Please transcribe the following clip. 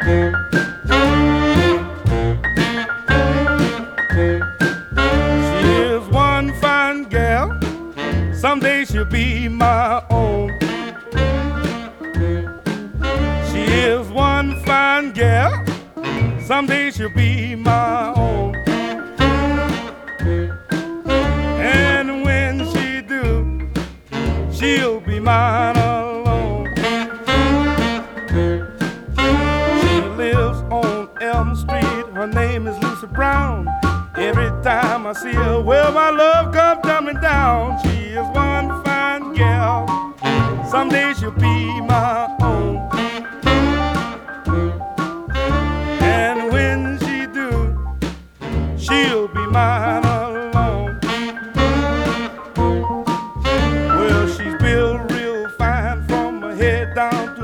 She is one fine gal, someday she'll be my own. She is one fine gal, someday she'll be my own.